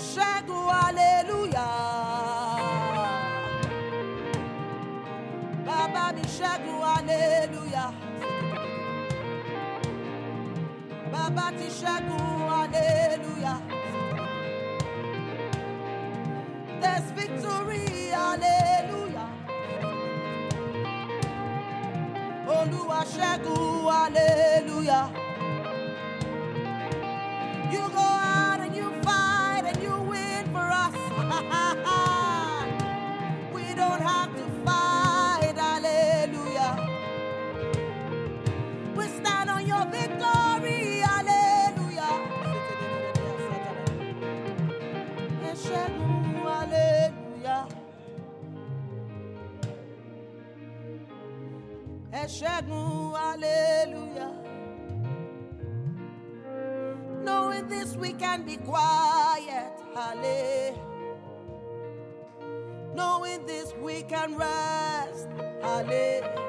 ṣẹ́gun hallelujah. Bàbá mi ṣẹ́gun hallelujah. Bàbá ti ṣẹ́gun hallelujah. There's victory hallelujah. Olúwa ṣẹ́gun hallelujah. You go out and you fight and you win for us. We don't have to fight, hallelujah. We stand on your victory, hallelujah. Ẹ ṣẹ́gun, hallelujah. Ẹ ṣẹ́gun, hallelujah. Knowing this, we can be quiet, hallelujah. Knowing this, we can rest, hallelujah.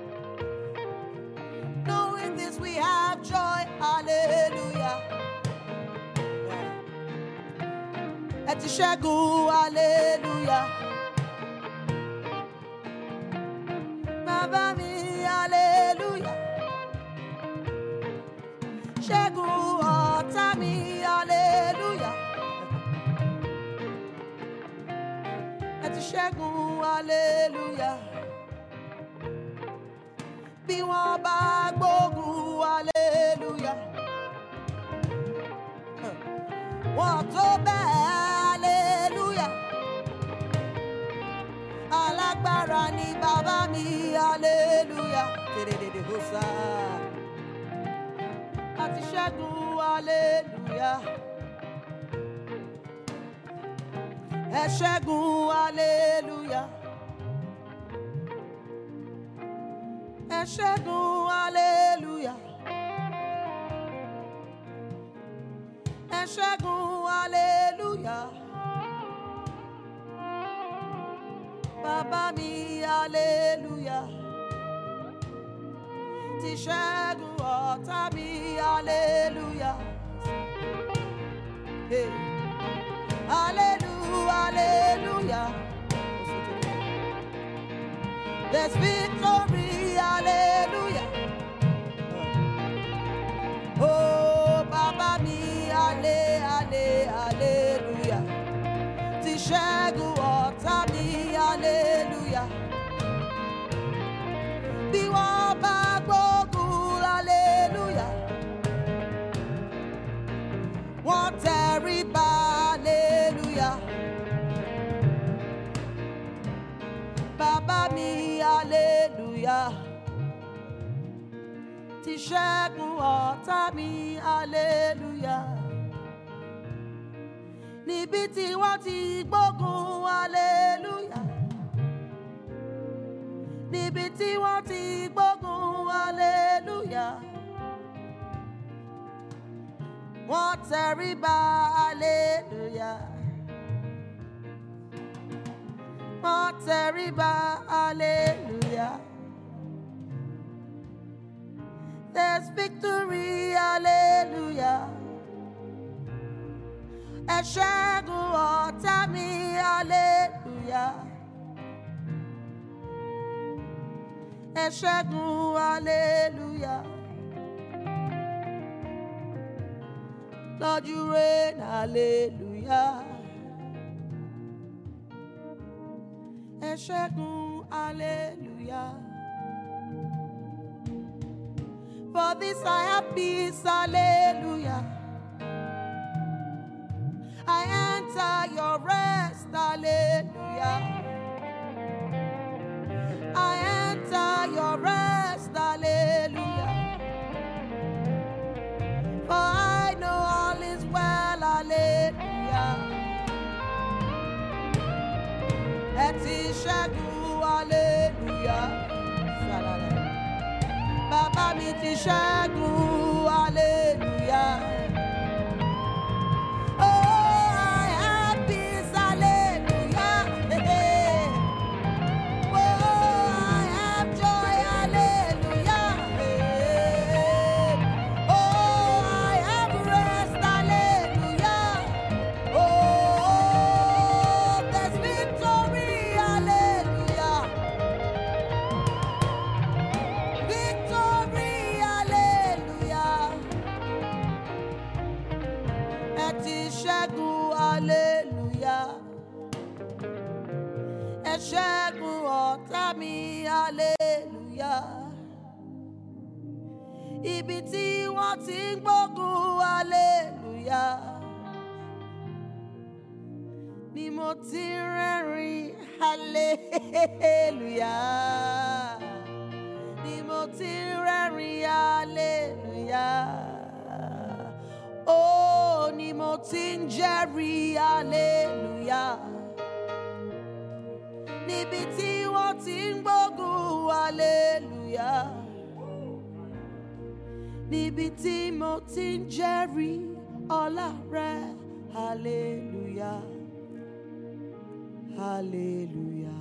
Knowing this, we have joy, hallelujah. Ẹ ti ṣẹ́gun, hallelujah. Bàbá mi, hallelujah. Ṣẹ́gun ọ̀tá mi, hallelujah. Ẹ ti ṣẹ́gun, hallelujah. Bí wọ́n bá gbógun, hallelujah. Wọ́n tó bẹ́ẹ̀, hallelujah. Alágbára ni bàbá mi, hallelujah. Tèrèdèdè hosa. A ti ṣẹ́gun, hallelujah. Ẹ ṣẹ́gun, hallelujah. Ẹ ṣẹ́gun, hallelujah. Ẹ ṣẹ́gun, hallelujah. Bàbá mi, hallelujah. Ti ṣẹ́gun ọ̀tá mi, hallelujah. Hey. Hallelujah, hallelujah. There's victory, hallelujah. Oh, Baba mi, hallelujah. Ti ṣẹ́gun ọ̀tá mi, hallelujah. Bí wọ́n bá gbógun, hallelujah. Wọ́n tẹríba, hallelujah. Bàbá mi, hallelujah. Ti ṣẹ́gun ọ̀tá mi, hallelujah. Níbi tí wọ́n ti gbógun, hallelujah. Níbi tí wọ́n ti gbógun, hallelujah. Wọ́n tẹríba, hallelujah. Wọ́n tẹríba, hallelujah. There's victory, hallelujah. Ẹ ṣẹ́gun ọ̀tá mi, hallelujah. Ẹ ṣẹ́gun, hallelujah. Lord, you reign, hallelujah. Ẹ ṣẹ́gun, hallelujah. For this I have peace, hallelujah. I enter your rest, hallelujah. I enter your rest, hallelujah. For I know all is well, hallelujah. Ẹ ti ṣẹ́gun, hallelujah. Bàbá mi ti ṣẹ́gun, hallelujah. Oh, ti ṣẹ́gun, hallelujah. Ẹ ṣẹ́gun ọ̀tá mi, hallelujah. Ibi tí wọ́n ti ń gbógun, hallelujah. Ni mo ti rẹ́rìn, hallelujah. Ni mo ti rẹ́rìn, hallelujah. Oh, ni mo ti ń jẹ́rìí, hallelujah. Níbi tí wọ́n ti ń gbógun, hallelujah. Níbi tí mo ti ń jẹ́rìí ọlá rẹ, hallelujah. Hallelujah.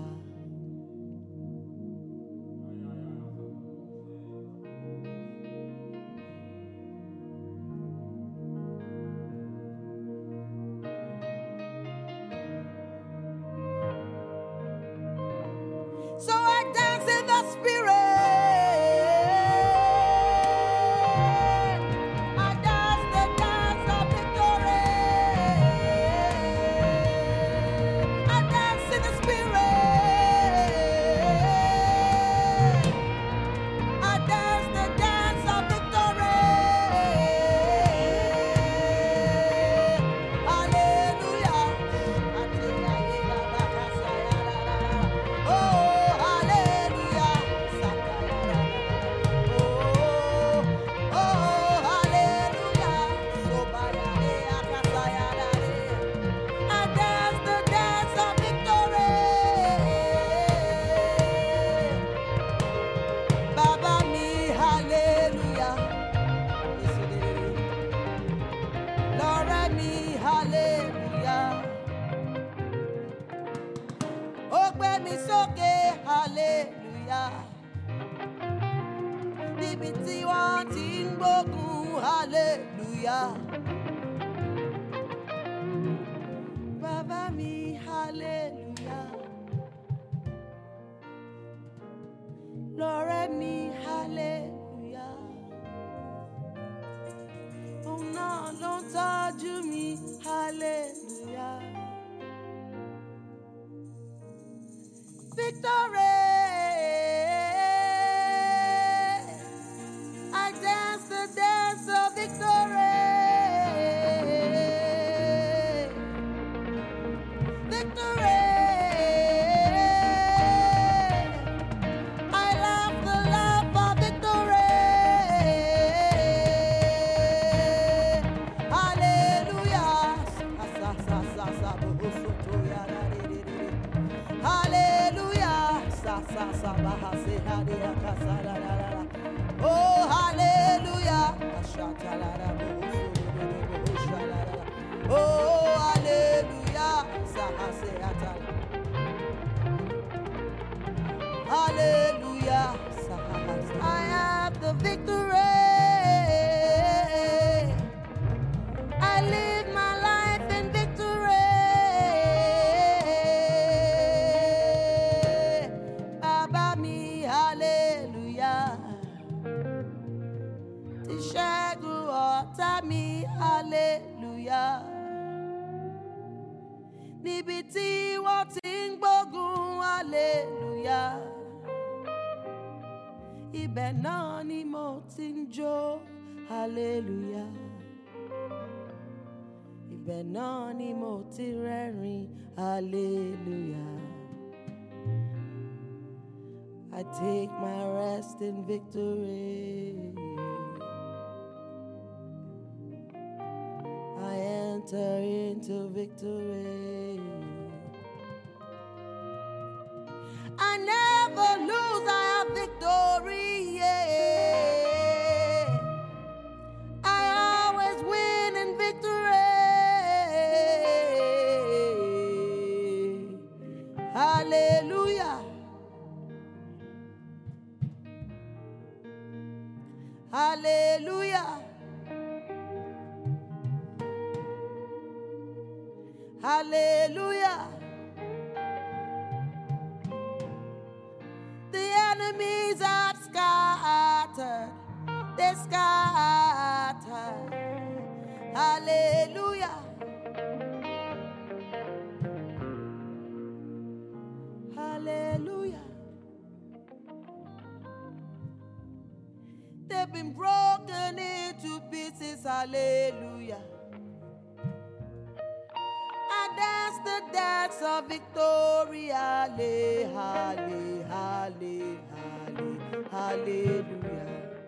So I dance in the spirit. I dance the dance of victory. I dance in the spirit. I dance the dance of victory. Hallelujah. Oh. Hallelujah. Níbi tí wọ́n ti ń gbógun, hallelujah. Bàbá mi, hallelujah. Lọ́rẹ́ mi, hallelujah. Òun náà ló ń tọ́jú mi, hallelujah. Victory. I dance the dance of victory. Victory. I love the love of victory. Hallelujah. Oh, hallelujah. Oh, hallelujah. Hallelujah. I have the victory. I live my life in victory. Baba mi, hallelujah. Ti ṣẹ́gun ọ̀tá mi, hallelujah. Níbi tí wọ́n ti ń gbógun, hallelujah. Ibẹ̀ náà ni mo ti ń jó, hallelujah. Ibẹ̀ náà ni mo ti rẹ́rìn, hallelujah. I take my rest in victory. I enter into victory. I never lose, I have victory. Yeah. I always win in victory. Hallelujah. Hallelujah. Hallelujah. The enemies are scattered. They scattered. Hallelujah. Hallelujah. Hallelujah. They've been broken into pieces. Hallelujah. And that's the dance of victory. Halle, halle, halle, halle, hallelujah.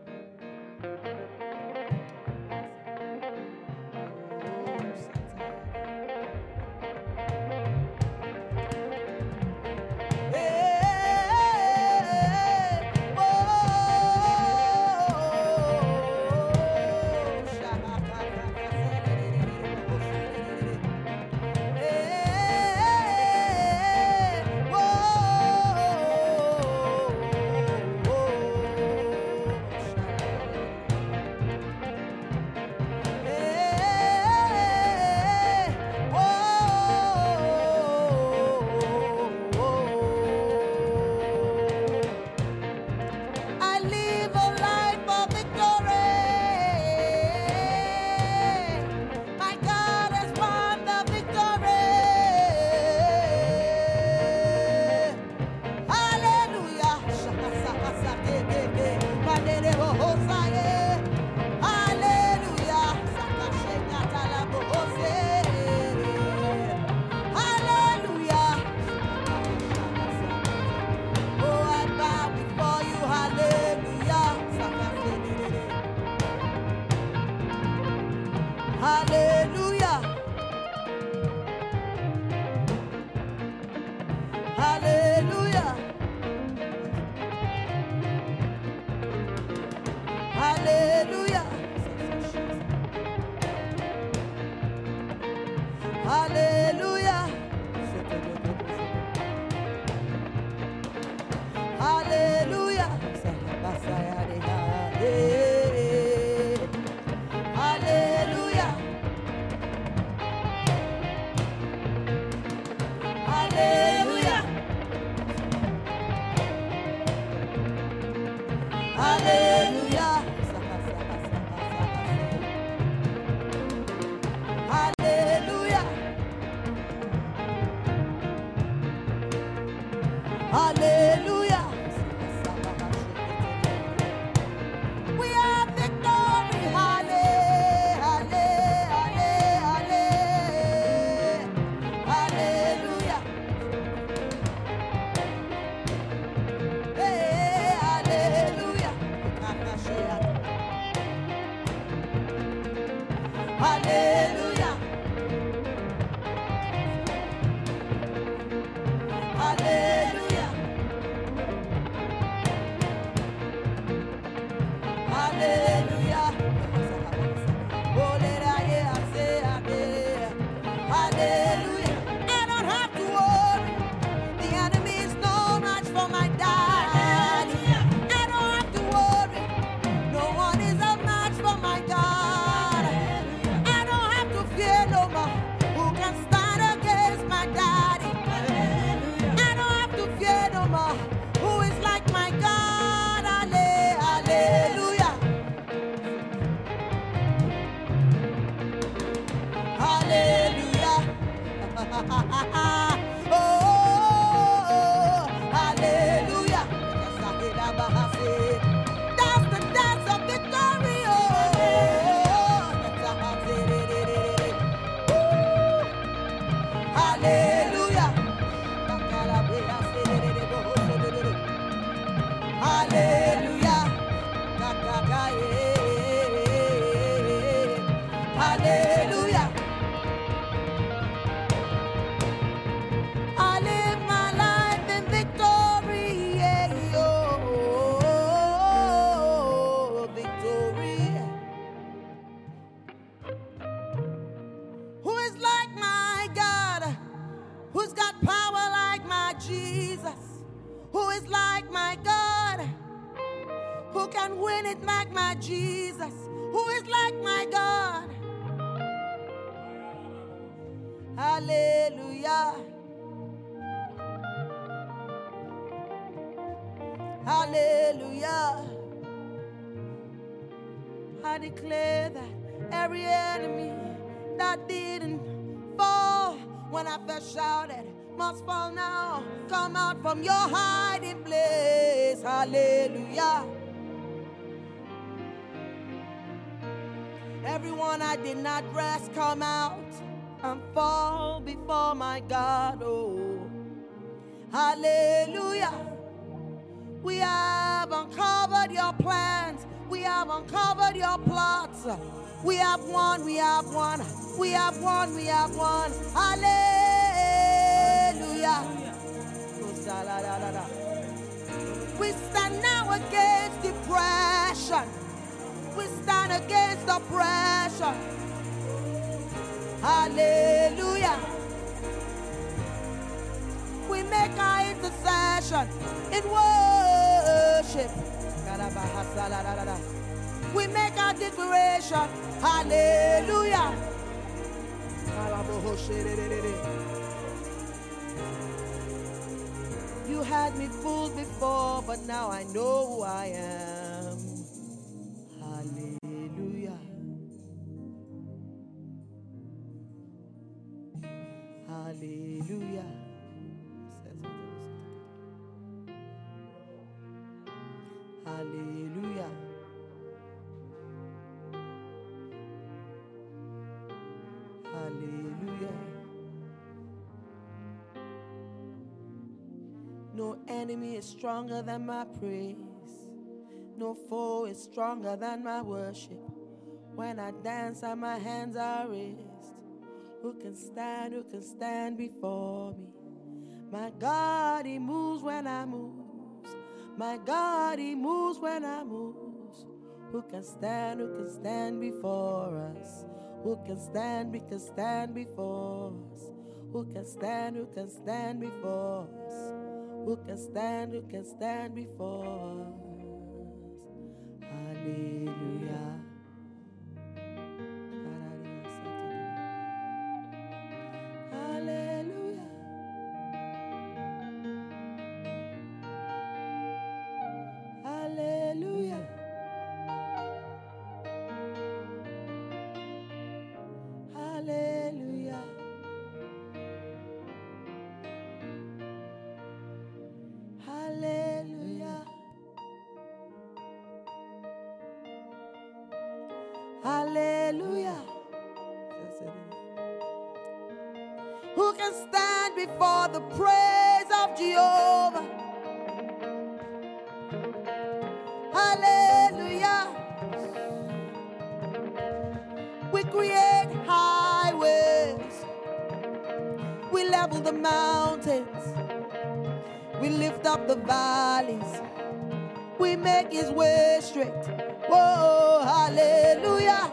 Hallelujah. Hallelujah. Hallelujah. Hallelujah. Hallelujah. Hallelujah. Hallelujah. Hallelujah. Hallelujah. Hallelujah. We have victory. Hallelujah. Hey, hallelujah. Hallelujah. Hallelujah. Hallelujah. Hallelujah. I don't have to worry. The enemy is no match for my daddy. I don't have to worry. No one is a match for my God. I don't have to fear no more. Who can stand against my daddy? I don't have to fear no more. Who is like my God? Hallelujah. Hallelujah. Oh, hallelujah. That's the dance of victory. Oh, hallelujah. Hallelujah. Hallelujah. I live my life in victory. Yeah, oh, victory. Who is like my God? Who's got power like my Jesus? Who is like my God? Who can win it like my Jesus? Who is like my God? Hallelujah. Hallelujah. I declare that every enemy that didn't fall when I first shouted must fall now. Come out from your hiding place. Hallelujah. Everyone I did not rest, come out and fall before my God. Oh, hallelujah. We have uncovered your plans. We have uncovered your plots. We have won, we have won, we have won, we have won. Hallelujah. We stand now against depression. We stand against oppression. Hallelujah. We make our intercession in worship. We make our declaration. Hallelujah. You had me fooled before, but now I know who I am. Hallelujah. Hallelujah. Hallelujah. Hallelujah. No enemy is stronger than my praise. No foe is stronger than my worship. When I dance and my hands are raised, who can stand before me? My God, He moves when I move. My God, He moves when I move. Who can stand before us? Who can stand before us? Who can stand before us? Who can stand before us? Hallelujah. Hallelujah. Hallelujah. Hallelujah. Hallelujah. Hallelujah. Who can stand before the praise of Jehovah? Hallelujah. We create highways. We level the mountains. We lift up the valleys. We make His way straight. Whoa, hallelujah.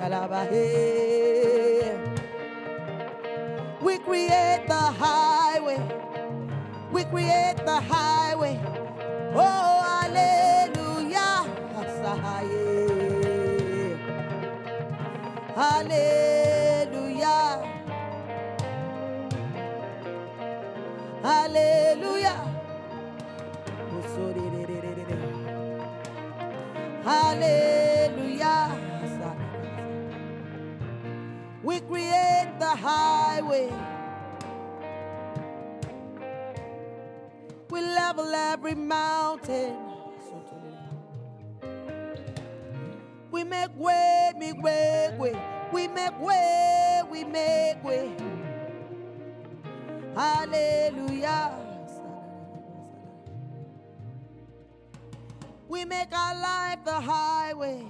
We create the highway. We create the highway. Oh, hallelujah. Hallelujah. Hallelujah. Hallelujah. We create the highway. We level every mountain. We make way, make way, way. We make way, we make way. Hallelujah. We make our life the highway,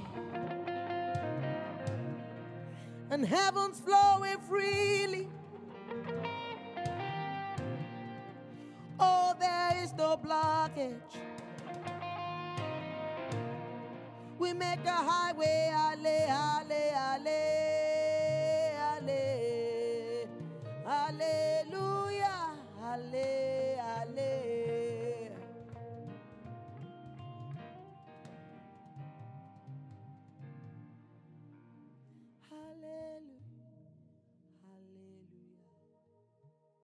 and heaven's flowing freely. Oh, there is no blockage. We make a highway, ale, ale, ale.